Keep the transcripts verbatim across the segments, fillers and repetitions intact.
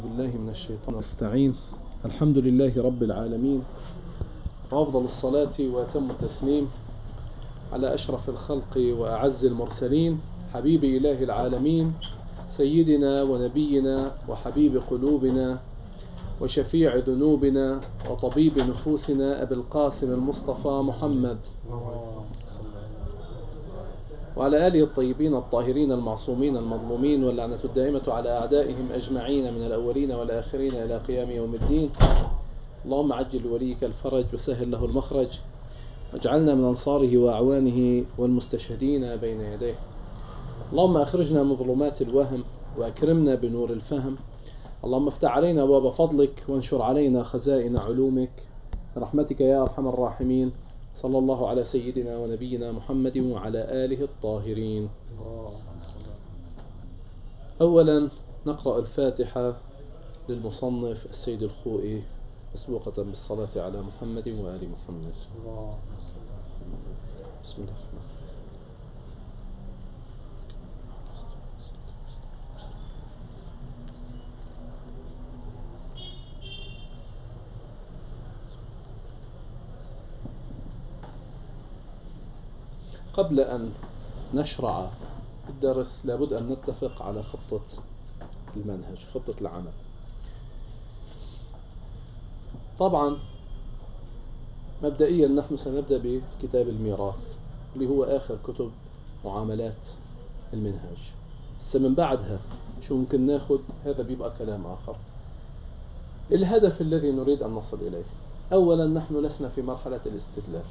بالله من الشيطان نستعين. الحمد لله رب العالمين، وأفضل الصلاة وأتم التسليم على أشرف الخلق وأعز المرسلين، حبيب إله العالمين، سيدنا ونبينا وحبيب قلوبنا وشفيع ذنوبنا وطبيب نفوسنا أبي القاسم المصطفى محمد، وعلى آله الطيبين الطاهرين المعصومين المظلومين، واللعنة الدائمة على أعدائهم أجمعين من الأولين والآخرين إلى قيام يوم الدين. اللهم عجل وليك الفرج وسهل له المخرج، واجعلنا من أنصاره وأعوانه والمستشهدين بين يديه. اللهم أخرجنا من ظلمات الوهم وأكرمنا بنور الفهم. اللهم افتح علينا باب فضلك وانشر علينا خزائن علومك برحمتك يا أرحم الراحمين. صلى الله على سيدنا ونبينا محمد وعلى آله الطاهرين. أولا نقرأ الفاتحة للمصنف السيد الخوئي مسبوقة بالصلاة على محمد وآل محمد. بسم الله الرحمن الرحيم. قبل أن نشرع الدرس لابد أن نتفق على خطة المنهج، خطة العمل. طبعا مبدئيا نحن سنبدأ بكتاب الميراث اللي هو آخر كتب معاملات المنهج. بس من بعدها شو ممكن ناخد، هذا بيبقى كلام آخر. الهدف الذي نريد أن نصل إليه، أولا نحن لسنا في مرحلة الاستدلال،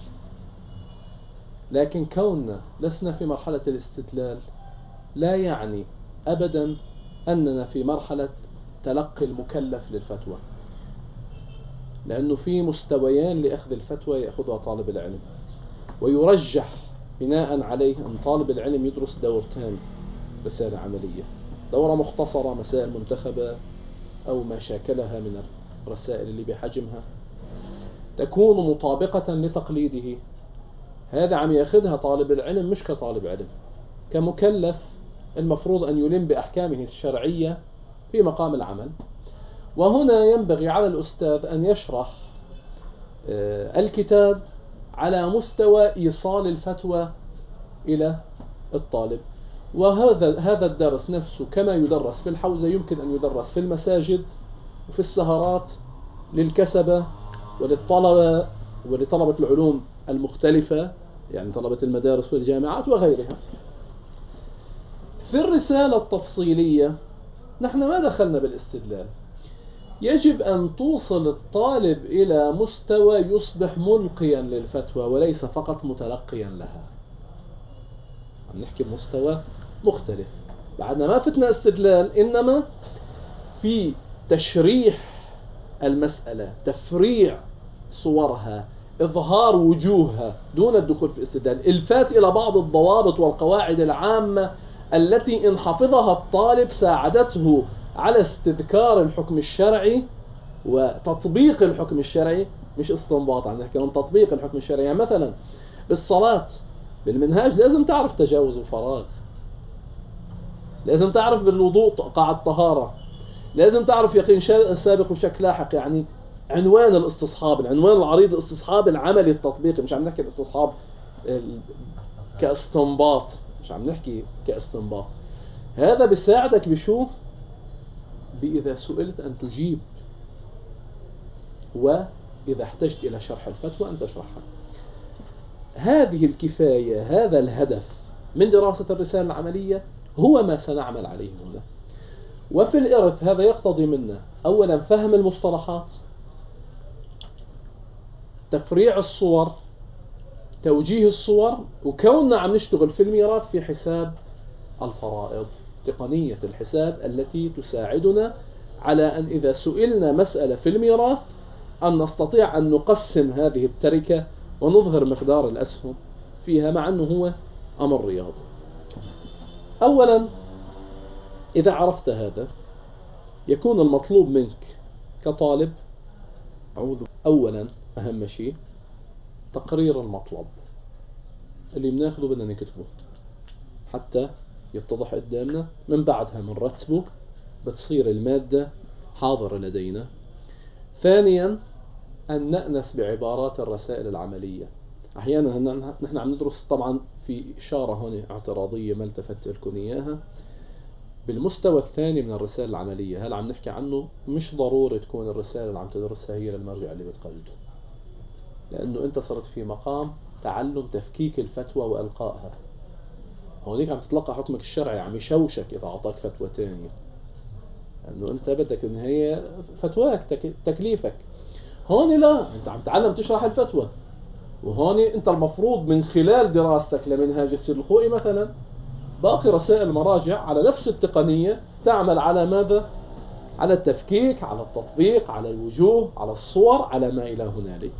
لكن كوننا لسنا في مرحلة الاستدلال لا يعني أبدا أننا في مرحلة تلقي المكلف للفتوى، لأنه في مستويان لأخذ الفتوى يأخذها طالب العلم، ويرجح بناء عليه أن طالب العلم يدرس دورتين رسالة عملية، دورة مختصرة مسائل منتخبة أو ما شاكلها من الرسائل اللي بحجمها تكون مطابقة لتقليده. هذا عم يأخذها طالب العلم مش كطالب علم، كمكلف المفروض أن يلم بأحكامه الشرعية في مقام العمل. وهنا ينبغي على الأستاذ أن يشرح الكتاب على مستوى إيصال الفتوى إلى الطالب. وهذا هذا الدرس نفسه كما يدرس في الحوزة يمكن أن يدرس في المساجد وفي السهرات للكسبة وللطلبة ولطلبة العلوم المختلفة، يعني طلبة المدارس والجامعات وغيرها. في الرسالة التفصيلية نحن ما دخلنا بالاستدلال. يجب أن توصل الطالب إلى مستوى يصبح ملقيا للفتوى وليس فقط متلقيا لها. عم نحكي بمستوى مختلف، بعدنا ما فتنا استدلال، إنما في تشريح المسألة، تفريع صورها، إظهار وجوهها دون الدخول في الاستدلال، الفات إلى بعض الضوابط والقواعد العامة التي إن حفظها الطالب ساعدته على استذكار الحكم الشرعي وتطبيق الحكم الشرعي، مش استنباط، عن نحكي عن تطبيق الحكم الشرعي. يعني مثلا بالصلاة بالمنهاج لازم تعرف تجاوز الفراغ، لازم تعرف بالوضوء قاعدة طهارة، لازم تعرف يقين سابق وشك لاحق، يعني عنوان الاستصحاب، العنوان العريض الاستصحاب العملي التطبيقي. مش عم نحكي الاستصحاب كاستنباط، مش عم نحكي كاستنباط. هذا بيساعدك بشو؟ بإذا سئلت أن تجيب، وإذا احتجت إلى شرح الفتوى أن تشرحها. هذه الكفاية، هذا الهدف من دراسة الرسالة العملية هو ما سنعمل عليه هنا. وفي الإرث هذا يقتضي منا أولا فهم المصطلحات، تفريع الصور، توجيه الصور، وكوننا عم نشتغل في الميراث في حساب الفرائض، تقنية الحساب التي تساعدنا على أن إذا سئلنا مسألة في الميراث أن نستطيع أن نقسم هذه التركة ونظهر مقدار الأسهم فيها، مع أنه هو أمر رياضي. أولا إذا عرفت هذا يكون المطلوب منك كطالب، أولا أهم شيء تقرير المطلب اللي بناخده بدنا نكتبه حتى يتضح قدامنا. من بعدها بنرتبه، بتصير المادة حاضرة لدينا. ثانيا أن نأنس بعبارات الرسائل العملية. أحيانا نحن عم ندرس، طبعا في إشارة هنا اعتراضية ما التفت لكم إياها، بالمستوى الثاني من الرسائل العملية. هل عم نحكي عنه؟ مش ضروري تكون الرسالة اللي عم تدرسها هي للمرجع اللي بتقلده، لأنه أنت صرت في مقام تعلم تفكيك الفتوى وإلقائها. هونيك عم تتلقى حكمك الشرعي، عم يشوشك إذا أعطاك فتوى تانية، لأنه أنت بدك إن هي فتواك تك... تكليفك. هون لا، أنت عم تعلم تشرح الفتوى، وهون أنت المفروض من خلال دراستك لمنهاج السيد الخوئي مثلا، باقي رسائل المراجع على نفس التقنية تعمل على ماذا؟ على التفكيك، على التطبيق، على الوجوه، على الصور، على ما إلى هنالك.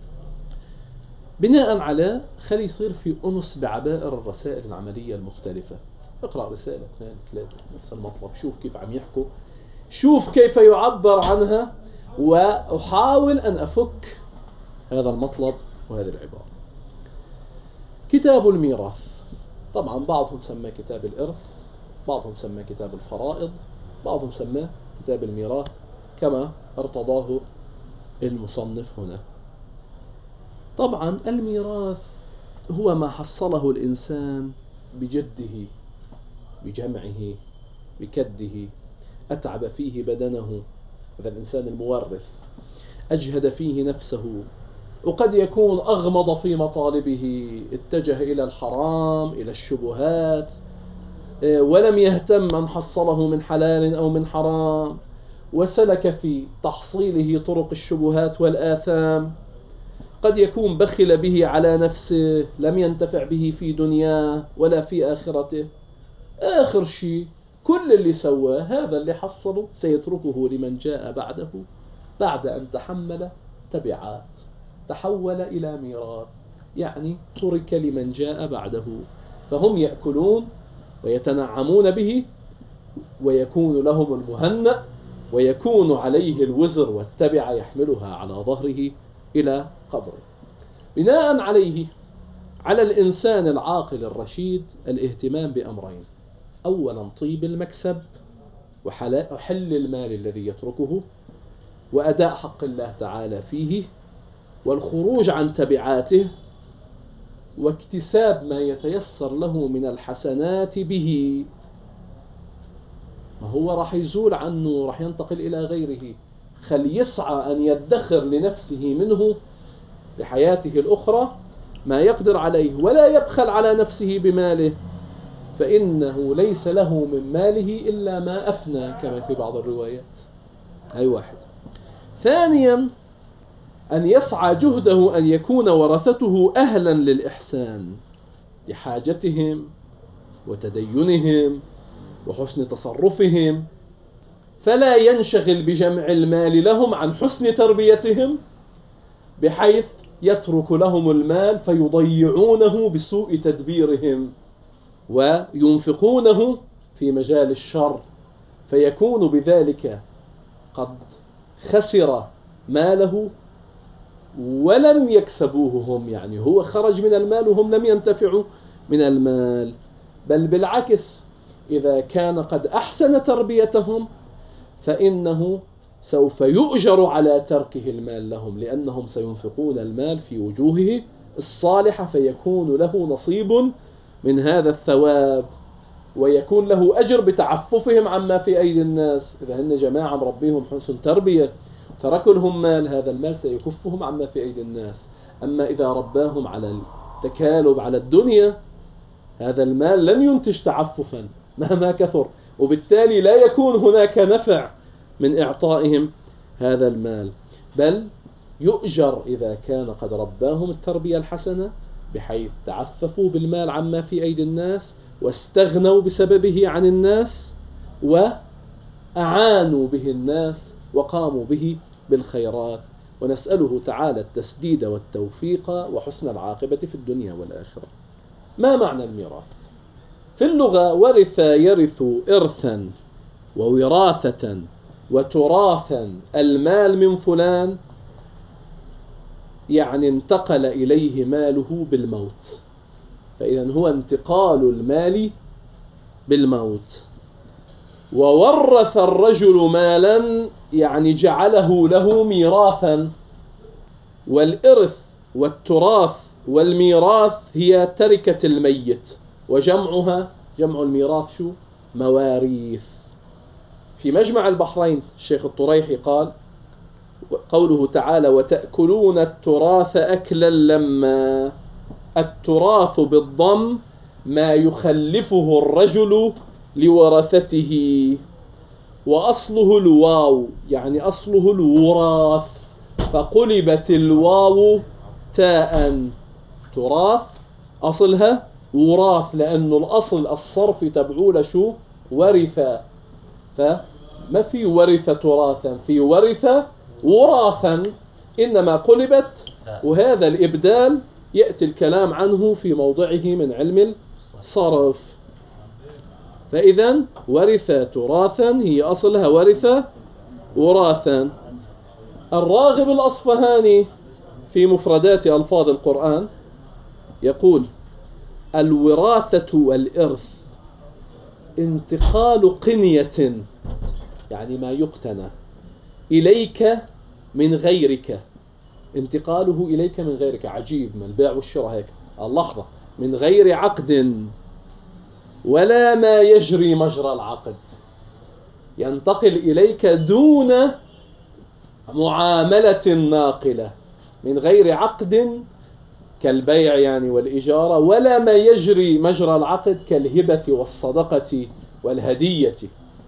بناء على خلي يصير في أنس بعبائر الرسائل العملية المختلفة. اقرأ رسالة اثنين ثلاثة نفس المطلب، شوف كيف عم يحكوا، شوف كيف يعبر عنها، وأحاول أن أفك هذا المطلب وهذه العبارة. كتاب الميراث، طبعا بعضهم سماه كتاب الإرث، بعضهم سماه كتاب الفرائض، بعضهم سماه كتاب الميراث كما ارتضاه المصنف هنا. طبعا الميراث هو ما حصله الإنسان بجده، بجمعه، بكده، أتعب فيه بدنه، هذا الإنسان المورث، أجهد فيه نفسه، وقد يكون أغمض في مطالبه، اتجه إلى الحرام، إلى الشبهات، ولم يهتم أن حصله من حلال أو من حرام، وسلك في تحصيله طرق الشبهات والآثام. قد يكون بخل به على نفسه، لم ينتفع به في دنياه ولا في آخرته. آخر شيء كل اللي سواه هذا اللي حصله سيتركه لمن جاء بعده بعد أن تحمل تبعات، تحول إلى ميراث، يعني ترك لمن جاء بعده، فهم يأكلون ويتنعمون به، ويكون لهم المهنأ، ويكون عليه الوزر والتبع يحملها على ظهره إلى قبره. بناء عليه على الإنسان العاقل الرشيد الاهتمام بأمرين: أولا طيب المكسب وحل المال الذي يتركه، وأداء حق الله تعالى فيه، والخروج عن تبعاته، واكتساب ما يتيسر له من الحسنات به. ما هو راح يزول عنه، راح ينتقل إلى غيره، خل يسعى أن يدخر لنفسه منه لحياته الأخرى ما يقدر عليه، ولا يبخل على نفسه بماله، فإنه ليس له من ماله إلا ما أفنى كما في بعض الروايات. هاي واحد. ثانيا أن يسعى جهده أن يكون ورثته أهلا للإحسان لحاجتهم وتدينهم وحسن تصرفهم، فلا ينشغل بجمع المال لهم عن حسن تربيتهم، بحيث يترك لهم المال فيضيعونه بسوء تدبيرهم وينفقونه في مجال الشر، فيكون بذلك قد خسر ماله ولم يكسبوه هم، يعني هو خرج من المال وهم لم ينتفعوا من المال. بل بالعكس، إذا كان قد أحسن تربيتهم فإنه سوف يؤجر على تركه المال لهم، لأنهم سينفقون المال في وجوهه الصالحة، فيكون له نصيب من هذا الثواب، ويكون له أجر بتعففهم عما في أيدي الناس. إذا هن جماعة مربيهم حسن تربية تركوا لهم مال، هذا المال سيكفهم عما في أيدي الناس. أما إذا رباهم على التكالب على الدنيا، هذا المال لن ينتج تعففا مهما كثر، وبالتالي لا يكون هناك نفع من إعطائهم هذا المال، بل يؤجر إذا كان قد رباهم التربية الحسنة، بحيث تعففوا بالمال عما في أيدي الناس، واستغنوا بسببه عن الناس، وأعانوا به الناس، وقاموا به بالخيرات. ونسأله تعالى التسديد والتوفيق وحسن العاقبة في الدنيا والآخرة. ما معنى الميراث؟ في اللغة ورث يرث إرثا ووراثة وتراثا المال من فلان، يعني انتقل إليه ماله بالموت، فإذا هو انتقال المال بالموت. وورث الرجل مالا يعني جعله له ميراثا. والإرث والتراث والميراث هي تركة الميت، وجمعها جمع الميراث شو؟ مواريث. في مجمع البحرين الشيخ الطريحي قال قوله تعالى وتأكلون التراث أكلا لما. التراث بالضم ما يخلفه الرجل لورثته، وأصله الواو يعني أصله الوراث، فقلبت الواو تاء. تراث أصلها وراث، لأنه الأصل الصرف تبعول شو؟ ورثة، فما في ورثة تراثا، في ورثة وراثا، إنما قلبت. وهذا الإبدال يأتي الكلام عنه في موضعه من علم الصرف. فإذا ورثة تراثا هي أصلها ورثة وراثا. الراغب الأصفهاني في مفردات ألفاظ القرآن يقول الوراثة والإرث انتقال قنية يعني ما يقتنى إليك من غيرك. انتقاله إليك من غيرك عجيب، من البيع والشراء هيك اللحظة، من غير عقد ولا ما يجري مجرى العقد، ينتقل إليك دون معاملة ناقلة، من غير عقد كالبيع يعني والإجارة، ولا ما يجري مجرى العقد كالهبة والصدقة والهدية.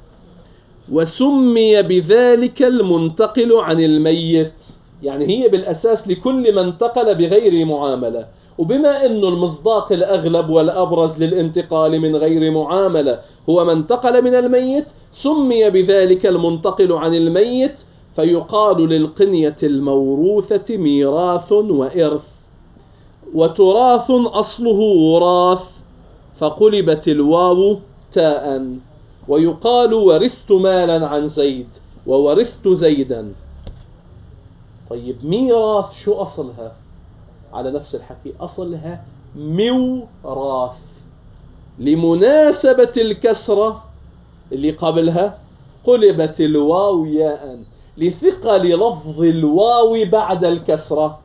وسمي بذلك المنتقل عن الميت، يعني هي بالأساس لكل من انتقل بغير معاملة، وبما أنه المصداق الأغلب والأبرز للانتقال من غير معاملة هو من انتقل من الميت، سمي بذلك المنتقل عن الميت، فيقال للقنية الموروثة ميراث وإرث. وتراث أصله وراث فقلبت الواو تاء. ويقال ورثت مالا عن زيد وورثت زيدا. طيب ميراث شو أصلها؟ على نفس الحكي أصلها موراث، لمناسبة الكسرة اللي قبلها قلبت الواو ياء لثقل لفظ الواو بعد الكسرة،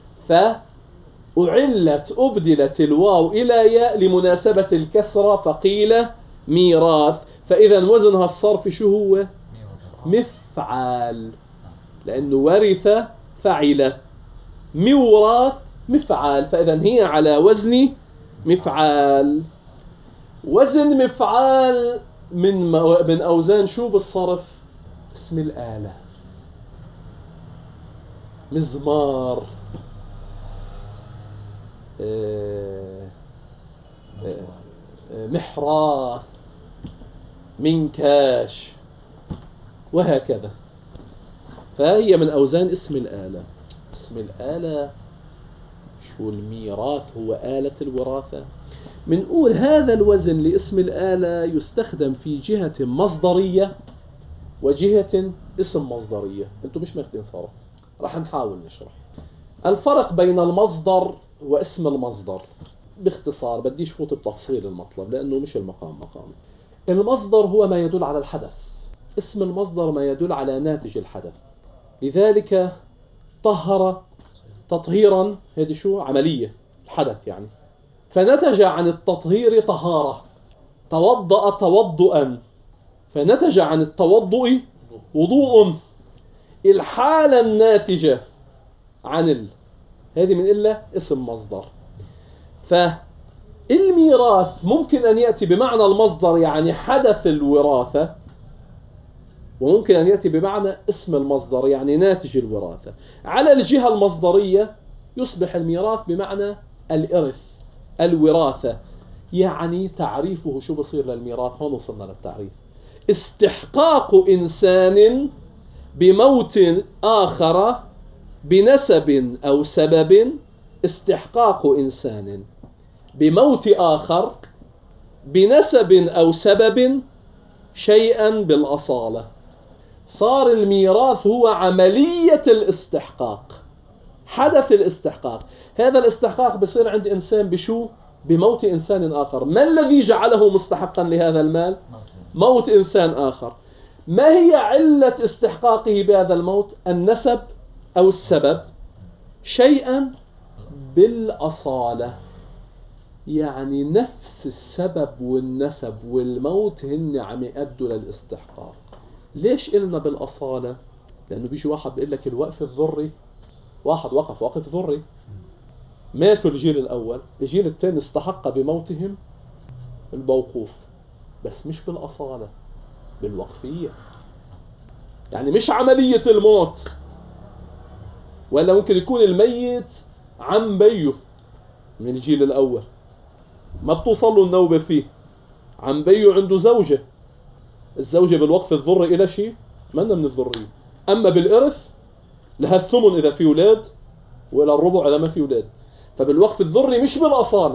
فأعلت أبدلت الواو إلى ياء لمناسبة الكسرة فقيل ميراث. فإذا وزنها الصرف شو هو؟ مفعال، لأنه ورث فعل، موراث مفعال، فإذا هي على وزن مفعال. وزن مفعال من من أوزان شو بالصرف؟ اسم الآلة، مزمار، محراث، منكاش، وهكذا. فهي من أوزان اسم الآلة. اسم الآلة شو؟ الميراث هو آلة الوراثة. منقول هذا الوزن لاسم الآلة يستخدم في جهة مصدرية وجهة اسم مصدرية. انتم مش ماخدين صرف، راح نحاول نشرح الفرق بين المصدر واسم المصدر باختصار. بديش فوت بتفصيل المطلب لأنه مش المقام مقام. المصدر هو ما يدل على الحدث، اسم المصدر ما يدل على ناتج الحدث. لذلك طهر تطهيرا، هذه شو؟ عملية الحدث يعني، فنتج عن التطهير طهارة. توضأ توضؤا فنتج عن التوضؤ وضوء. الحالة الناتجة عن ال... هذه من إلا اسم مصدر. فالميراث ممكن أن يأتي بمعنى المصدر يعني حدث الوراثة، وممكن أن يأتي بمعنى اسم المصدر يعني ناتج الوراثة. على الجهة المصدرية يصبح الميراث بمعنى الإرث، الوراثة، يعني تعريفه شو بصير للميراث؟ هون وصلنا للتعريف: استحقاق إنسان بموت آخر بنسب أو سبب. استحقاق إنسان بموت آخر بنسب أو سبب شيئا بالأصالة. صار الميراث هو عملية الاستحقاق، حدث الاستحقاق. هذا الاستحقاق بصير عند إنسان بشو؟ بموت إنسان آخر. ما الذي جعله مستحقا لهذا المال؟ موت إنسان آخر، ما هي علة استحقاقه بهذا الموت؟ النسب أو السبب؟ شيئا بالأصالة، يعني نفس السبب والنسب والموت هن عم يأدوا للاستحقاق. ليش قلنا بالأصالة؟ لأنه بيجي واحد بيقول لك الوقف الذري، واحد وقف وقف ذري، ماتوا الجيل الأول، الجيل الثاني استحق بموتهم الموقوف، بس مش بالأصالة، بالوقفية. يعني مش عملية الموت، ولا ممكن يكون الميت عم بيه من الجيل الأول ما بتوصل له النوبة فيه، عم بيه عنده زوجة، الزوجة بالوقف الذري إلى شيء منا من الذرية. أما بالإرث لها الثمن إذا في أولاد، وإلى الربع إذا ما في أولاد. فبالوقف الذري مش بالأصالة.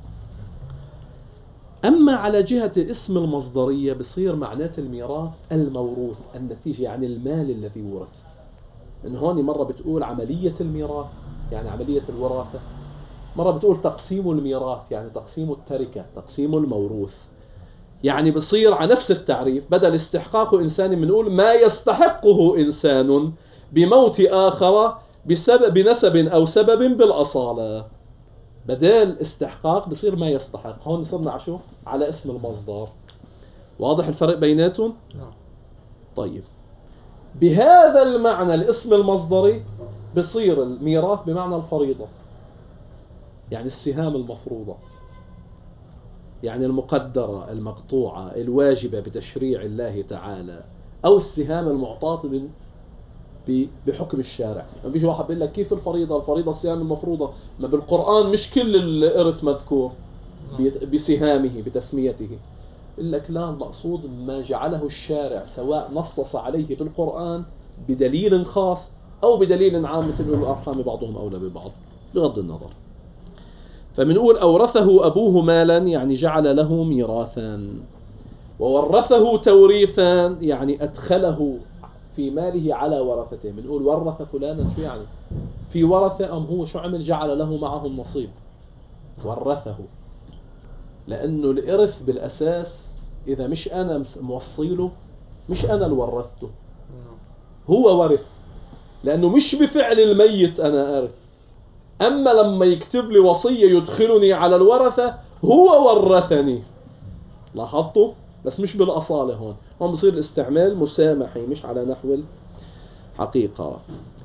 أما على جهة اسم المصدرية بصير معنات الميراث الموروث، النتيجة، يعني المال الذي ورث. إن هون مرة بتقول عملية الميراث يعني عملية الوراثة، مرة بتقول تقسيم الميراث يعني تقسيم التركة، تقسيم الموروث. يعني بصير على نفس التعريف، بدل استحقاق إنسان بنقول ما يستحقه إنسان بموت آخر بسبب بنسب أو سبب بالأصالة. بدل استحقاق بصير ما يستحق. هون صرنا على شو؟ على اسم المصدر. واضح الفرق بيناتهم؟ طيب، بهذا المعنى الاسم المصدري بصير الميراث بمعنى الفريضة، يعني السهام المفروضة، يعني المقدرة المقطوعة الواجبة بتشريع الله تعالى، أو السهام المعطاة بحكم الشارع. يعني بيجي واحد بيقول لك كيف الفريضة؟ الفريضة السهام المفروضة، ما بالقرآن مش كل الإرث مذكور بسهامه بتسميته. يقول لك لا، المقصود ما جعله الشارع، سواء نصص عليه في القرآن بدليل خاص أو بدليل عام، مثل أولو الأرحام بعضهم أولى ببعض، بغض النظر. فمنقول أورثه أبوه مالا يعني جعل له ميراثا، وورثه توريثا يعني أدخله في ماله على ورثته. بنقول ورث فلانا، شو يعني؟ في ورثة أم هو شو عمل؟ جعل له معهم نصيب، ورثه. لأنه الإرث بالأساس إذا مش أنا موصيله، مش أنا اللي ورثته، هو ورث، لأنه مش بفعل الميت أنا أرث. أما لما يكتب لي وصية يدخلني على الورثة، هو ورثني. لاحظتوا؟ بس مش بالأصالة. هون هون بصير الاستعمال مسامحي مش على نحو الحقيقة.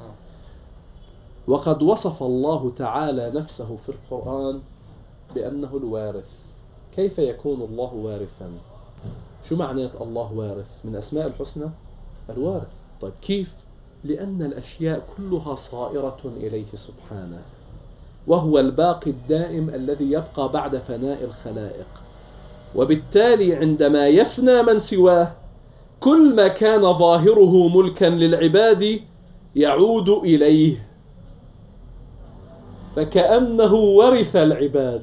وقد وصف الله تعالى نفسه في القرآن بأنه الوارث. كيف يكون الله وارثا؟ شو معنات الله وارث؟ من أسماء الحسنى الوارث. طيب كيف؟ لأن الأشياء كلها صائرة إليه سبحانه، وهو الباقي الدائم الذي يبقى بعد فناء الخلائق، وبالتالي عندما يفنى من سواه كل ما كان ظاهره ملكا للعباد يعود إليه، فكأنه ورث العباد،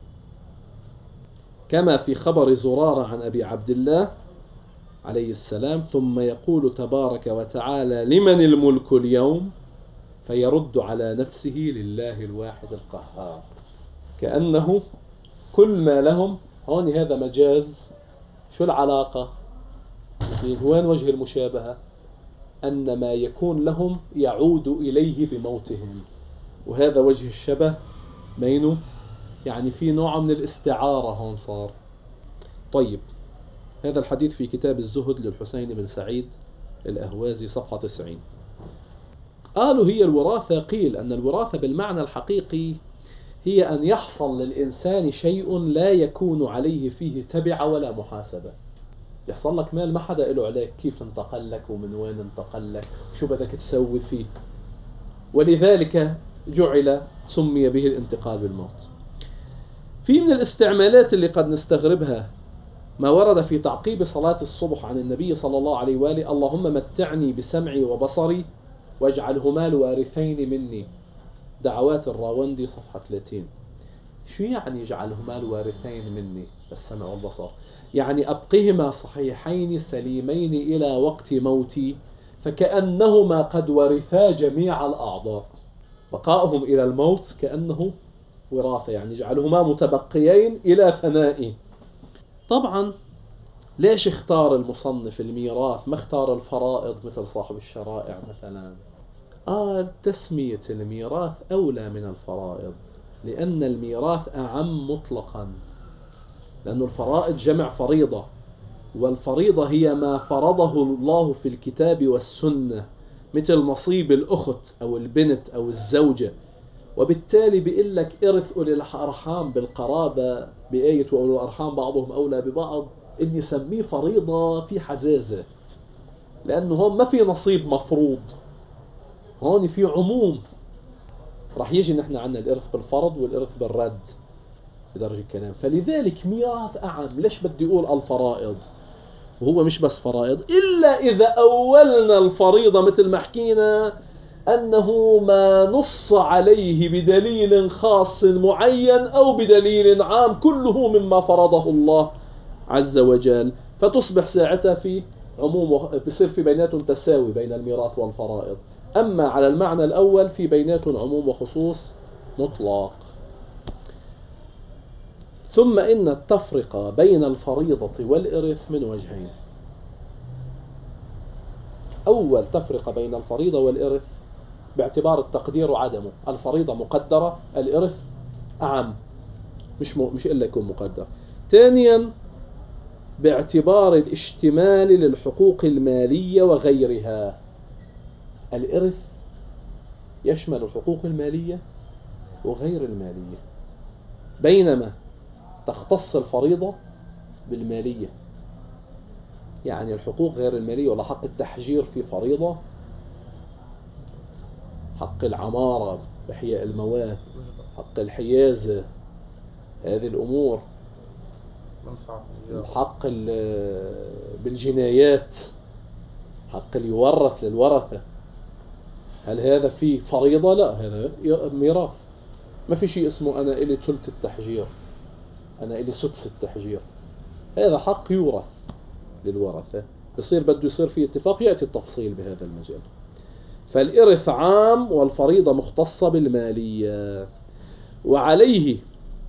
كما في خبر زرارة عن أبي عبد الله عليه السلام: ثم يقول تبارك وتعالى لمن الملك اليوم؟ فيرد على نفسه لله الواحد القهار. كأنه كل ما لهم. هون هذا مجاز. شو العلاقة؟ وين وجه المشابهة؟ أن ما يكون لهم يعود إليه بموتهم، وهذا وجه الشبه بينه، يعني في نوع من الاستعارة هون صار. طيب، هذا الحديث في كتاب الزهد للحسين بن سعيد الأهوازي صفحة تسعين. قالوا هي الوراثة، قيل أن الوراثة بالمعنى الحقيقي هي أن يحصل للإنسان شيء لا يكون عليه فيه تبع ولا محاسبة. يحصل لك مال ما حدا له عليك، كيف انتقل لك ومن وين انتقل لك وشو بدك تسوي فيه، ولذلك جعل سمي به الانتقال بالموت. في من الاستعمالات اللي قد نستغربها ما ورد في تعقيب صلاة الصبح عن النبي صلى الله عليه وآله: اللهم متعني بسمعي وبصري واجعلهما الوارثين مني. دعوات الراوندي صفحة ثلاثين. شو يعني يجعلهما الوارثين مني السمع والبصر؟ يعني أبقهما صحيحين سليمين إلى وقت موتي، فكأنهما قد ورثا جميع الأعضاء. بقائهم إلى الموت كأنه وراثة، يعني يجعلهما متبقيين إلى فنائي. طبعا ليش اختار المصنف الميراث ما اختار الفرائض مثل صاحب الشرائع مثلا؟ قال تسمية الميراث أولى من الفرائض، لأن الميراث أعم مطلقا، لأن الفرائض جمع فريضة، والفريضة هي ما فرضه الله في الكتاب والسنة، مثل نصيب الأخت أو البنت أو الزوجة. وبالتالي بيقول لك إرث أولي الأرحام بالقرابة بآية وأولي الأرحام بعضهم أولى ببعض، اللي يسميه فريضة في حزازة، لأنه هون ما في نصيب مفروض، هون في عموم. راح يجي نحن عنا الإرث بالفرض والإرث بالرد في درجة الكلام، فلذلك ميراث أعم. ليش بدي أقول الفرائض وهو مش بس فرائض؟ إلا إذا أولنا الفريضة مثل ما حكينا أنه ما نص عليه بدليل خاص معين أو بدليل عام كله مما فرضه الله عز وجل، فتصبح ساعتها في عموم، بصير في بيناتهم تساوي بين الميراث والفرائض. أما على المعنى الأول في بيناتهم عموم وخصوص مطلق. ثم إن التفرقة بين الفريضة والإرث من وجهين. أول تفرقة بين الفريضة والإرث باعتبار التقدير وعدمه، الفريضة مقدرة، الإرث أعم مش م... مش إلا يكون مقدر. ثانيا باعتبار الاشتمال للحقوق المالية وغيرها، الإرث يشمل الحقوق المالية وغير المالية، بينما تختص الفريضة بالمالية. يعني الحقوق غير المالية، ولا حق التحجير في فريضة، حق العمارة بإحياء الموات، حق الحيازة، هذه الأمور، الحق بالجنايات، حق اللي يورث للورثة، هل هذا فيه فريضة؟ لا، هذا ميراث. ما في شيء اسمه أنا إلي ثلث التحجير، أنا إلي سدس التحجير، هذا حق يورث للورثة، بصير بده يصير فيه اتفاق، يأتي التفصيل بهذا المجال. فالإرث عام والفريضة مختصة بالمالية. وعليه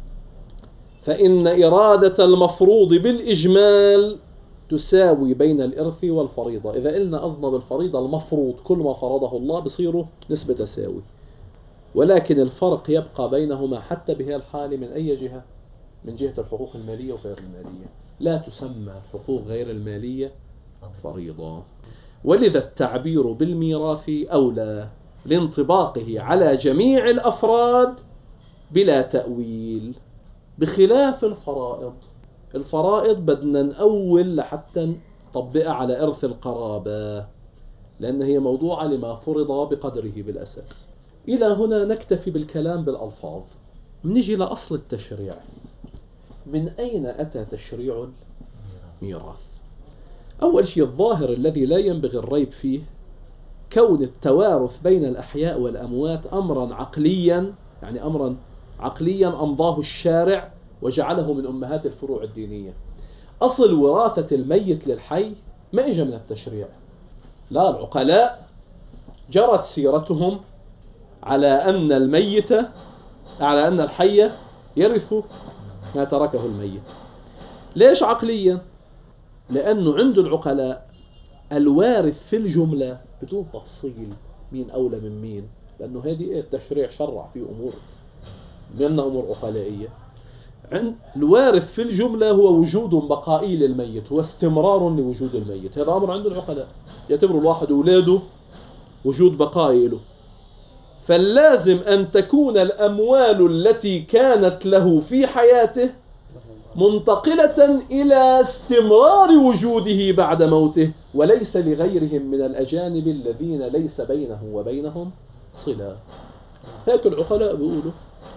فإن إرادة المفروض بالإجمال تساوي بين الإرث والفريضة. إذا قلنا قصدنا بالفريضة المفروض كل ما فرضه الله بصيروا نسبة تساوي، ولكن الفرق يبقى بينهما حتى بهذه الحالة من أي جهة؟ من جهة الحقوق المالية وغير المالية. لا تسمى الحقوق غير المالية فريضة. ولذا التعبير بالميراث أولى لانطباقه على جميع الأفراد بلا تأويل، بخلاف الفرائض. الفرائض بدنا نأول لحتى نطبقها على إرث القرابة، لأن هي موضوعة لما فرض بقدره بالأساس. إلى هنا نكتفي بالكلام بالألفاظ. نجي لأصل التشريع. من أين أتى تشريع الميراث؟ أول شيء الظاهر الذي لا ينبغي الريب فيه كون التوارث بين الأحياء والأموات أمرا عقليا، يعني أمرا عقليا أمضاه الشارع وجعله من أمهات الفروع الدينية. أصل وراثة الميت للحي ما إجا من التشريع، لا، العقلاء جرت سيرتهم على أن الميت على أن الحي يرث ما تركه الميت. ليش عقليا؟ لأنه عند العقلاء الوارث في الجملة بدون تفصيل مين أولى من مين، لأنه هذه التشريع شرع في أمور منها أمور عقلائية. عند الوارث في الجملة هو وجود بقائي للميت، هو استمرار لوجود الميت، هذا أمر عند العقلاء، يعتبر الواحد أولاده وجود بقائي له. فاللازم أن تكون الأموال التي كانت له في حياته منتقلة إلى استمرار وجوده بعد موته، وليس لغيرهم من الأجانب الذين ليس بينه وبينهم صلة. هيك العقلاء بيقولوا.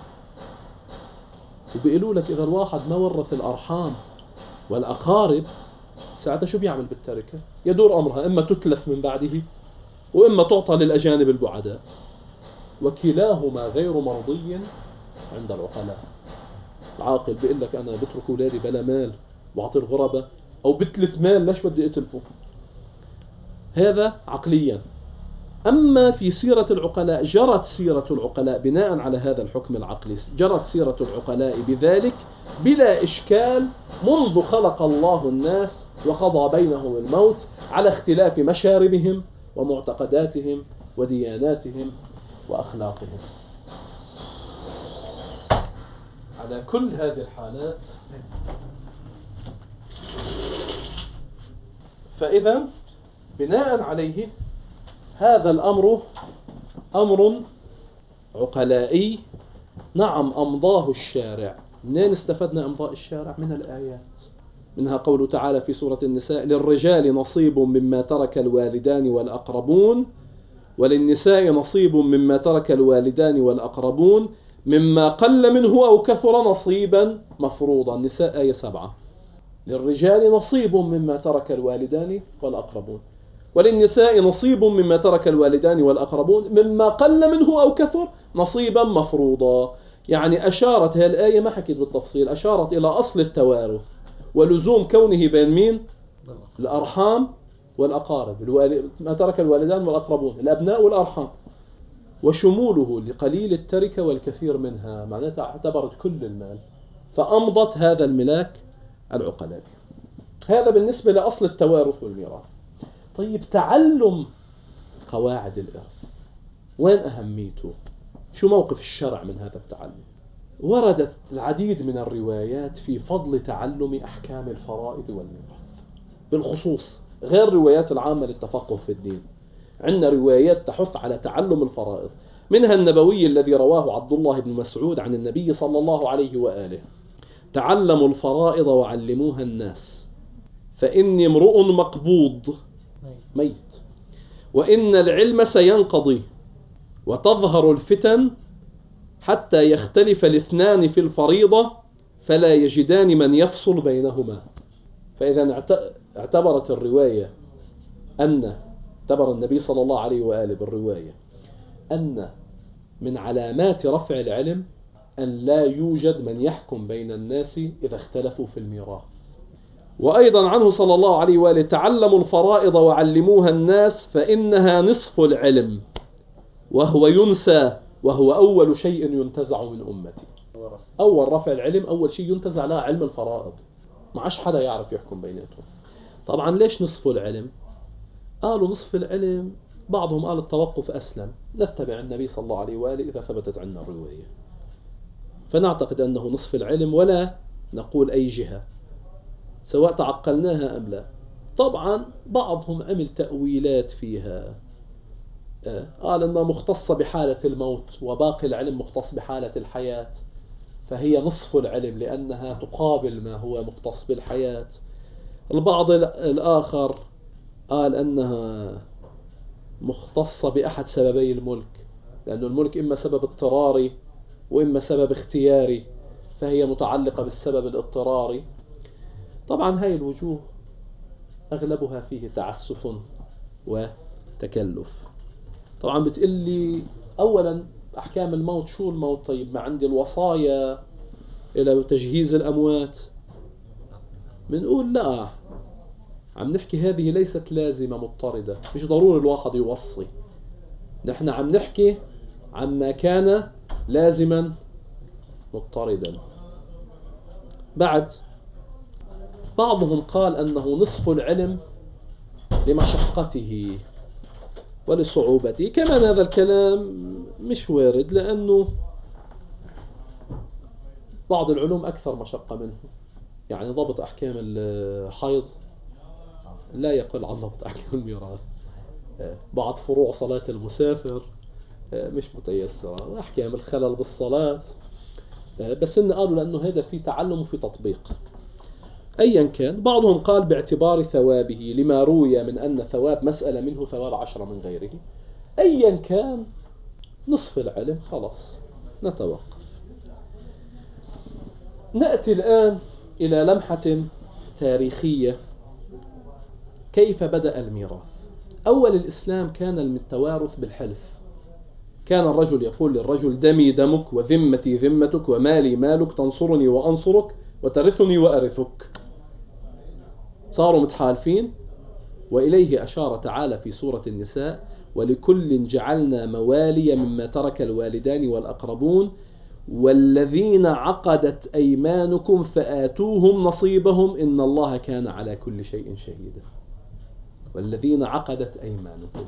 وبيقولوا لك إذا الواحد ما ورث الأرحام والأقارب ساعتها شو بيعمل بالتركة؟ يدور أمرها إما تتلف من بعده وإما تعطى للأجانب البعداء، وكلاهما غير مرضي عند العقلاء. العاقل بيقول لك أنا بترك أولادي بلا مال وأعطي الغرباء، أو بتلف مال ليش بدي أتلفه؟ هذا عقليا. أما في سيرة العقلاء جرت سيرة العقلاء بناء على هذا الحكم العقلي، جرت سيرة العقلاء بذلك بلا إشكال منذ خلق الله الناس وقضى بينهم الموت على اختلاف مشاربهم ومعتقداتهم ودياناتهم وأخلاقهم. على كل هذه الحالات فإذا بناء عليه هذا الأمر أمر عقلائي، نعم أمضاه الشارع. منين استفدنا أمضاء الشارع؟ من الآيات، منها قوله تعالى في سورة النساء: للرجال نصيب مما ترك الوالدان والأقربون وللنساء نصيب مما ترك الوالدان والأقربون مما قل منه أو كثر نصيبا مفروضا. النساء آية سبعة. للرجال نصيب مما ترك الوالدان والأقربون وللنساء نصيب مما ترك الوالدان والأقربون مما قل منه أو كثر نصيبا مفروضا. يعني أشارت هذه الآية، ما حكيت بالتفصيل، أشارت إلى أصل التوارث ولزوم كونه بين مين؟ الأرحام والأقارب، ما ترك الوالدان والأقربون، الأبناء والأرحام، وشموله لقليل التركة والكثير منها، معناتها اعتبرت كل المال فأمضت هذا الملاك العقلاء. هذا بالنسبة لأصل التوارث والميراث. طيب تعلم قواعد الإرث، وين أهميته؟ شو موقف الشرع من هذا التعلم؟ وردت العديد من الروايات في فضل تعلم أحكام الفرائض والميراث بالخصوص، غير الروايات العامة للتفقه في الدين. عندنا روايات تحث على تعلم الفرائض، منها النبوي الذي رواه عبد الله بن مسعود عن النبي صلى الله عليه وآله: تعلموا الفرائض وعلموها الناس فإني امرؤ مقبوض ميت وإن العلم سينقضي وتظهر الفتن حتى يختلف الاثنان في الفريضة فلا يجدان من يفصل بينهما. فإذا اعتبرت الرواية أن اعتبر النبي صلى الله عليه وآله بالرواية أن من علامات رفع العلم أن لا يوجد من يحكم بين الناس إذا اختلفوا في الميراث. وأيضا عنه صلى الله عليه وآله: تعلموا الفرائض وعلموها الناس فإنها نصف العلم وهو ينسى وهو أول شيء ينتزع من أمتي. أول رفع العلم أول شيء ينتزع لها علم الفرائض، ما عادش حدا يعرف يحكم بيناتهم. طبعا ليش نصف العلم؟ قالوا نصف العلم، بعضهم قال التوقف أسلم، نتبع النبي صلى الله عليه وآله إذا ثبتت عنا الرواية، فنعتقد أنه نصف العلم ولا نقول أي جهة سواء تعقلناها أم لا. طبعا بعضهم عمل تأويلات فيها، قال أنها مختصة بحالة الموت وباقي العلم مختص بحالة الحياة، فهي نصف العلم لأنها تقابل ما هو مختص بالحياة. البعض الآخر قال أنها مختصة بأحد سببي الملك، لأن الملك إما سبب اضطراري وإما سبب اختياري، فهي متعلقة بالسبب الاضطراري. طبعا هاي الوجوه أغلبها فيه تعسف وتكلف. طبعا بتقلي أولا أحكام الموت، شو الموت؟ طيب ما عندي الوصايا إلى تجهيز الأموات. بنقول لا، عم نحكي هذه ليست لازمة مضطردة، مش ضروري الواحد يوصي، نحن عم نحكي عما كان لازما مضطردا. بعد بعضهم قال أنه نصف العلم لمشقته ولصعوبته. كمان هذا الكلام مش وارد، لأنه بعض العلوم أكثر مشقة منه. يعني ضبط أحكام الحيض لا يقل عن ضبط أحكام الميراث. بعض فروع صلاة المسافر مش متيسرة، أحكام الخلل بالصلاة، بس إن قالوا لأنه هذا في تعلم وفي تطبيق. أيا كان، بعضهم قال باعتبار ثوابه لما روي من أن ثواب مسألة منه ثواب عشرة من غيره. أيا كان نصف العلم خلاص نتوقف. نأتي الآن إلى لمحة تاريخية. كيف بدأ الميراث؟ أول الإسلام كان التوارث بالحلف. كان الرجل يقول للرجل: دمي دمك وذمتي ذمتك ومالي مالك، تنصرني وأنصرك وترثني وأرثك. صاروا متحالفين. وإليه أشار تعالى في سورة النساء: ولكل جعلنا موالي مما ترك الوالدان والأقربون والذين عقدت أيمانكم فآتوهم نصيبهم إن الله كان على كل شيء شهيدا. والذين عقدت أيمانكم،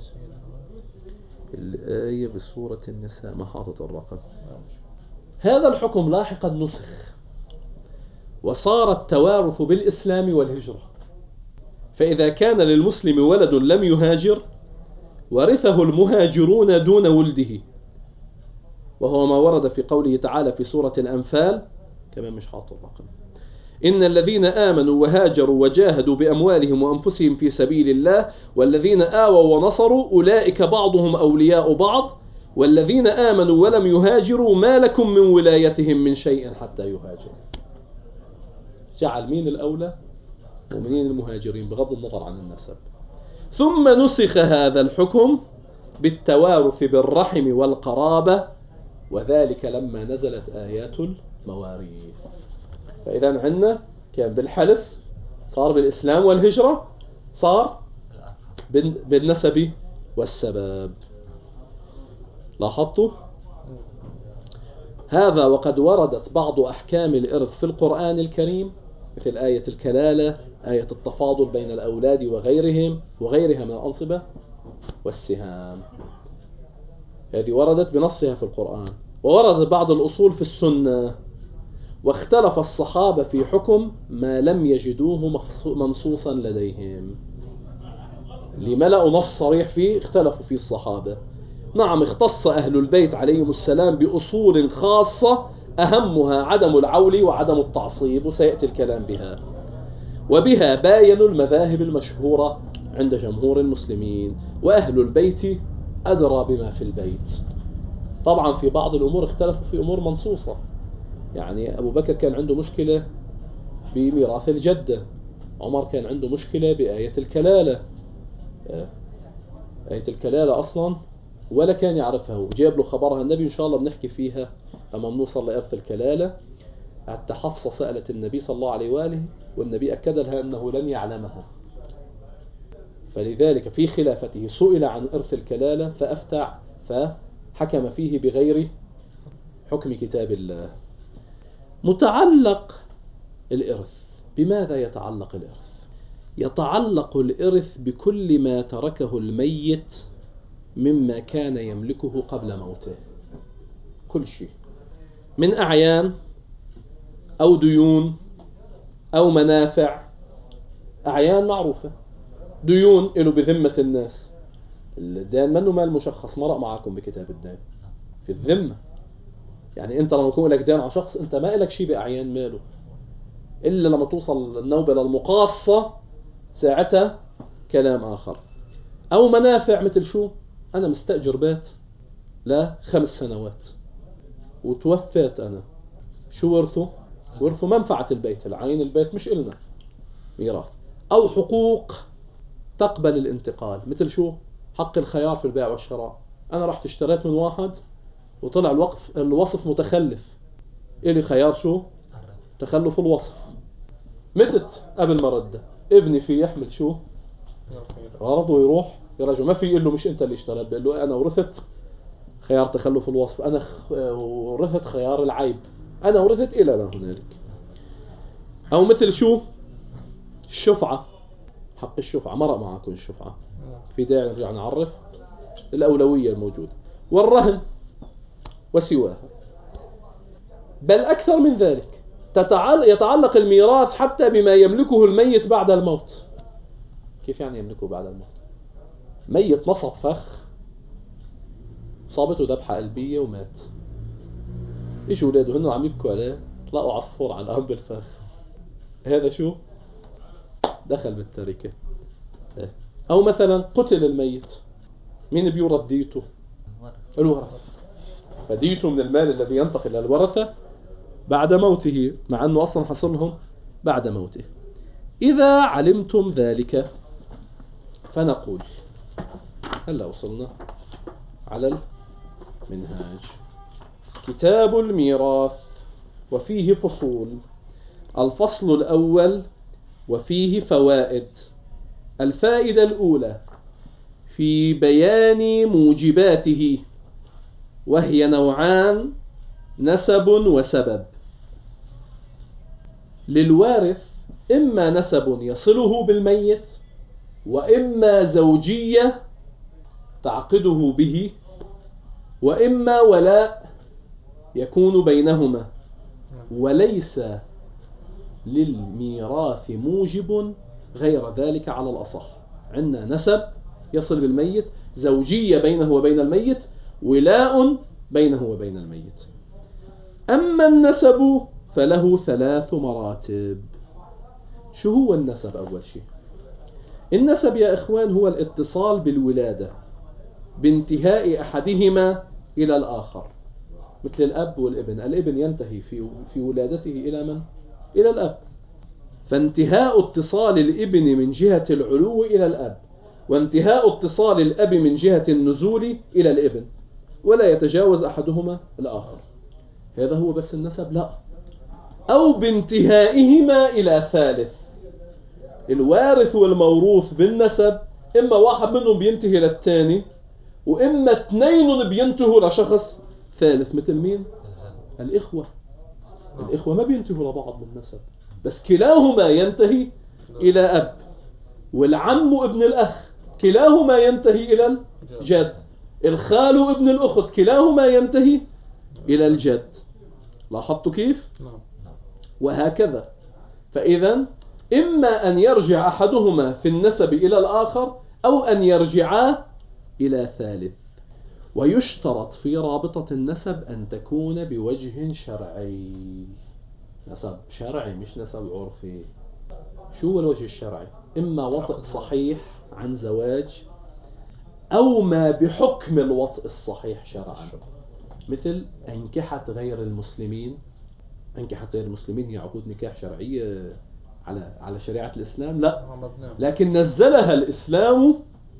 الآية بسورة النساء، ما حاطط الرقم. هذا الحكم لاحقا نسخ وصار التوارث بالإسلام والهجرة، فإذا كان للمسلم ولد لم يهاجر ورثه المهاجرون دون ولده، وهو ما ورد في قوله تعالى في سورة الأنفال، كمان مش حاطط الرقم، إن الذين آمنوا وهاجروا وجاهدوا بأموالهم وأنفسهم في سبيل الله والذين آووا ونصروا أولئك بعضهم أولياء بعض والذين آمنوا ولم يهاجروا ما لكم من ولايتهم من شيء حتى يهاجروا. جعل مين الأولى؟ مؤمنين المهاجرين بغض النظر عن النسب. ثم نسخ هذا الحكم بالتوارث بالرحم والقرابة، وذلك لما نزلت آيات المواريث. فإذا عندنا كان بالحلف، صار بالإسلام والهجرة، صار بالنسب والسباب. لاحظتوا؟ هذا وقد وردت بعض أحكام الإرث في القرآن الكريم مثل آية الكلالة، آية التفاضل بين الأولاد وغيرهم وغيرها من الأنصبة والسهام، هذه وردت بنصها في القرآن. ووردت بعض الأصول في السنة. واختلف الصحابة في حكم ما لم يجدوه منصوصا لديهم. اللي ملأوا نص صريح فيه اختلفوا فيه الصحابة. نعم، اختص أهل البيت عليهم السلام بأصول خاصة أهمها عدم العول وعدم التعصيب، وسيأتي الكلام بها، وبها باينوا المذاهب المشهورة عند جمهور المسلمين. وأهل البيت أدرى بما في البيت. طبعا في بعض الأمور اختلفوا في أمور منصوصة، يعني أبو بكر كان عنده مشكلة بميراث الجدة، عمر كان عنده مشكلة بآية الكلالة. آية الكلالة أصلا ولا كان يعرفها، وجاب له خبرها النبي، إن شاء الله بنحكي فيها أما بنوصل لإرث الكلالة. حتى حفصة سألت النبي صلى الله عليه وآله، والنبي أكد لها أنه لن يعلمها، فلذلك في خلافته سئل عن إرث الكلالة فأفتع فحكم فيه بغير حكم كتاب الله. متعلق الإرث، بماذا يتعلق الإرث؟ يتعلق الإرث بكل ما تركه الميت مما كان يملكه قبل موته، كل شيء من أعيان أو ديون أو منافع. أعيان معروفة، ديون له بذمة الناس. الدين منه مال مشخص، مرق معكم بكتاب الدين في الذمة، يعني أنت لما يكون لك دين على شخص أنت ما لك شيء بأعيان ماله، إلا لما توصل النوبة للمقاصة ساعتها كلام آخر. أو منافع مثل شو؟ أنا مستأجر بيت لخمس سنوات وتوفيت أنا، شو ورثه؟ ورثه منفعة البيت، العين البيت مش إلنا ميراث. أو حقوق تقبل الانتقال مثل شو؟ حق الخيار في البيع والشراء. أنا رحت اشتريت من واحد وطلع الوقف الوصف متخلف، إلي خيار شو؟ تخلف الوصف. متت قبل ما رده، ابني فيه يحمل شو؟ غرضه يروح يرجع، ما في يقول له مش أنت اللي اشتريت، بيقول له أنا ورثت خيار تخلف الوصف، أنا ورثت خيار العيب، أنا ورثت إلى ما هنالك. أو مثل شو؟ الشفعة، حق الشفعة، مرق معكم الشفعة، في داعي نرجع نعرف الأولوية الموجودة. والرهن وسواها. بل أكثر من ذلك، يتعلق الميراث حتى بما يملكه الميت بعد الموت. كيف يعني يملكه بعد الموت؟ ميت نصب فخ، صابته ذبحة قلبية ومات، ايش اولاده هن عم يبكوا عليه، طلعوا عصفور على الارض بالفخ، هذا شو؟ دخل بالتركة. او مثلا قتل الميت، مين بيورث ديته؟ الورثة. فديته من المال الذي ينتقل للورثة بعد موته، مع انه اصلا حصل لهم بعد موته. اذا علمتم ذلك فنقول، هلا وصلنا على المنهاج. كتاب الميراث وفيه فصول. الفصل الأول وفيه فوائد. الفائدة الأولى في بيان موجباته، وهي نوعان نسب وسبب. للوارث إما نسب يصله بالميت، وإما زوجية تعقده به، وإما ولاء يكون بينهما، وليس للميراث موجب غير ذلك على الأصح. عندنا نسب يصل بالميت، زوجية بينه وبين الميت، ولاء بينه وبين الميت. أما النسب فله ثلاث مراتب. شو هو النسب؟ أول شيء النسب يا إخوان هو الاتصال بالولادة بانتهاء أحدهما إلى الآخر، مثل الأب والابن. الابن ينتهي في في ولادته إلى من؟ إلى الأب. فانتهاء اتصال الابن من جهة العلو إلى الأب، وانتهاء اتصال الأب من جهة النزول إلى الابن، ولا يتجاوز أحدهما الآخر. هذا هو بس النسب؟ لا، أو بانتهائهما إلى ثالث. الوارث والموروث بالنسب إما واحد منهم بينتهي للثاني، وإما اثنين بينتهوا لشخص ثالث. مثل مين؟ الإخوة. الإخوة ما بينتهوا لبعض بالنسب، بس كلاهما ينتهي إلى أب. والعم ابن الأخ كلاهما ينتهي إلى الجد. الخال ابن الأخت كلاهما ينتهي إلى الجد. لاحظتوا كيف؟ وهكذا. فإذا إما أن يرجع أحدهما في النسب إلى الآخر، أو أن يرجعا إلى ثالث. ويشترط في رابطة النسب أن تكون بوجه شرعي. نسب شرعي مش نسب عرفي. شو هو الوجه الشرعي؟ إما وطئ صحيح عن زواج، أو ما بحكم الوطئ الصحيح شرعا، مثل أنكحة غير المسلمين. أنكحة غير المسلمين هي عقود نكاح شرعية على على شريعة الإسلام؟ لا، لكن نزلها الإسلام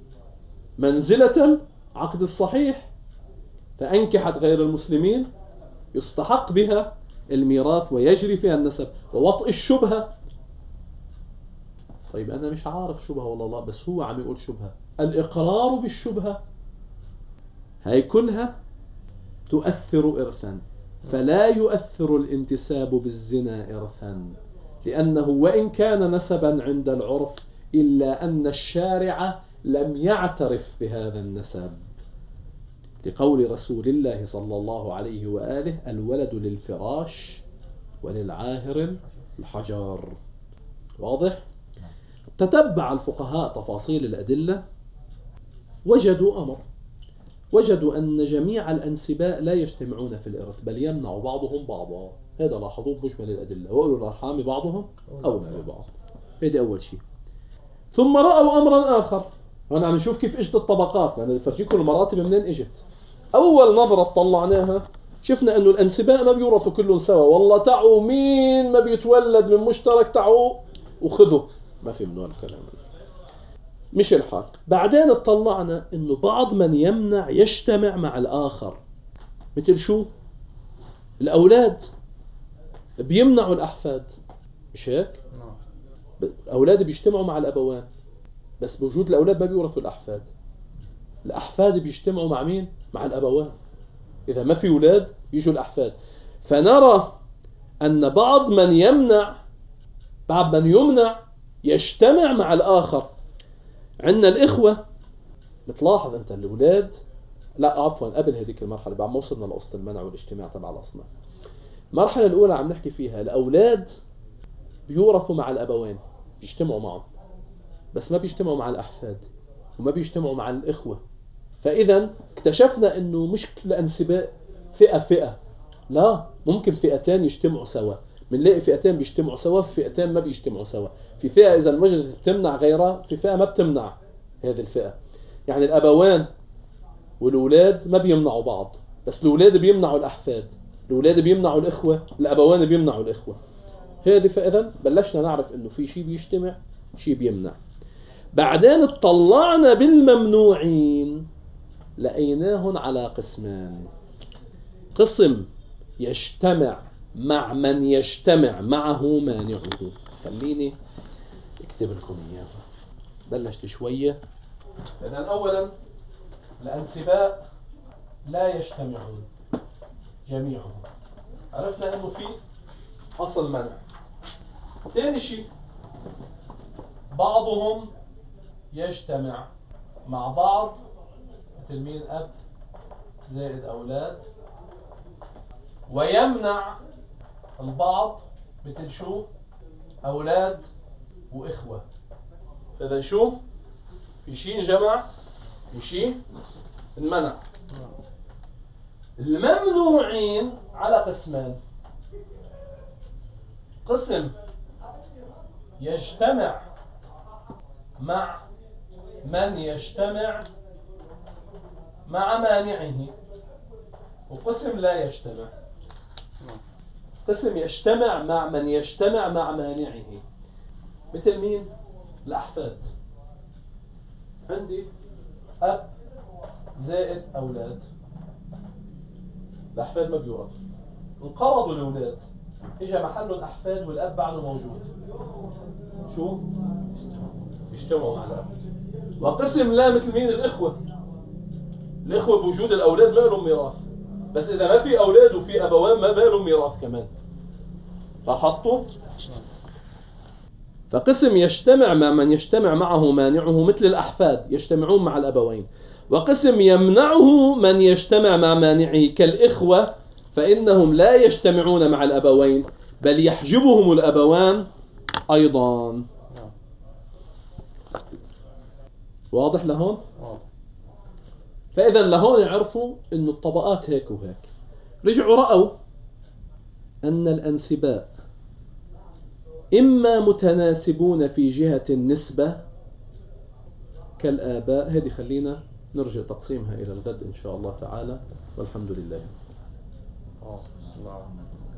منزلة عقد الصحيح. فأنكحت غير المسلمين يستحق بها الميراث ويجري فيها النسب. ووطئ الشبهة، طيب أنا مش عارف شبهة والله لا، بس هو عم يقول شبهة. الإقرار بالشبهة هاي كلها تؤثر إرثا، فلا يؤثر الانتساب بالزنا إرثا، لأنه وإن كان نسبا عند العرف إلا أن الشارع لم يعترف بهذا النسب، لقول رسول الله صلى الله عليه وآله: الولد للفراش وللعاهر الحجر. واضح؟ تتبع الفقهاء تفاصيل الأدلة، وجدوا أمر وجدوا أن جميع الأنسباء لا يجتمعون في الإرث، بل يمنع بعضهم بعضا. هذا لاحظوه بمجمل الأدلة. وأولو الأرحام بعضهم أولى ببعض. هذا أول شيء. ثم رأوا أمرا آخر. أنا عم نشوف كيف إجت الطبقات، أنا بفرجيكم المراتب منين إجت. أول نظرة طلعناها شفنا أنه الأنسباء ما بيورثوا كلهم سوا. والله تعوا مين ما بيتولد من مشترك تعوا وخذوا، ما في منه الكلام، مش الحق. بعدين اطلعنا انه بعض من يمنع يجتمع مع الاخر. مثل شو؟ الاولاد بيمنعوا الاحفاد، مش هيك؟ الاولاد بيجتمعوا مع الابوان، بس بوجود الاولاد ما بيورثوا الاحفاد. الاحفاد بيجتمعوا مع مين؟ مع الابوان. اذا ما في اولاد يجوا الاحفاد. فنرى ان بعض من يمنع بعض من يمنع يجتمع مع الاخر. عندنا الإخوة، بتلاحظ أنت الأولاد، لا عفوا قبل هذيك المرحلة بعد ما وصلنا لقصة المنع والاجتماع تبع الأصناف. المرحلة الأولى عم نحكي فيها الأولاد بيورثوا مع الأبوين، بيجتمعوا معهم، بس ما بيجتمعوا مع الأحفاد وما بيجتمعوا مع الإخوة. فإذا اكتشفنا أنه مش كل أنسباء فئة فئة، لا، ممكن فئتين يجتمعوا سوا. بنلاقي فئتين بيجتمعوا سوا، في فئتين ما بيجتمعوا سوا. في فئة إذا المجلس بتمنع غيرها، في فئة ما بتمنع هذه الفئة. يعني الأبوان والأولاد ما بيمنعوا بعض، بس الأولاد بيمنعوا الأحفاد، الأولاد بيمنعوا الإخوة، الأبوان بيمنعوا الإخوة. هذه فإذا بلشنا نعرف إنه في شيء بيجتمع شيء بيمنع. بعدين اطلعنا بالممنوعين لقيناهن على قسمان. قسم يجتمع مع من يجتمع معه مانعه. خليني اكتب لكم اياه. بلشت شوية. إذن أولا الأنسباء لا يجتمعون جميعهم، عرفنا انه في اصل منع. ثاني شيء بعضهم يجتمع مع بعض، مثل مين؟ اب زائد اولاد، ويمنع البعض، مثل شو؟ اولاد واخوة. فاذا شو؟ في شيء انجمع، في شيء انمنع. الممنوعين على قسمان: قسم يجتمع مع من يجتمع مع مانعه، وقسم لا يجتمع. قسم يجتمع مع من يجتمع مع مانعه، مثل مين؟ الأحفاد. عندي أب زائد أولاد، الأحفاد ما بيورثوا، انقرضوا الأولاد، إجا محله الأحفاد والأب بعده موجود، شو؟ يجتمعوا مع الأب. وقسم لا، مثل مين؟ الإخوة. الإخوة بوجود الأولاد ما لهم ميراث، بس إذا ما في أولاد وفي أبوان ما لهم ميراث كمان. لاحظتوا؟ فقسم يجتمع مع من يجتمع معه مانعه، مثل الأحفاد يجتمعون مع الأبوين. وقسم يمنعه من يجتمع مع مانعه، كالإخوة، فإنهم لا يجتمعون مع الأبوين بل يحجبهم الأبوان أيضا. واضح لهون؟ فإذا لهون يعرفوا إنه الطبقات هيك وهيك. رجعوا رأوا أن الأنسباء إما متناسبون في جهة النسبة كالآباء. هذه خلينا نرجع تقسيمها إلى الغد إن شاء الله تعالى، والحمد لله.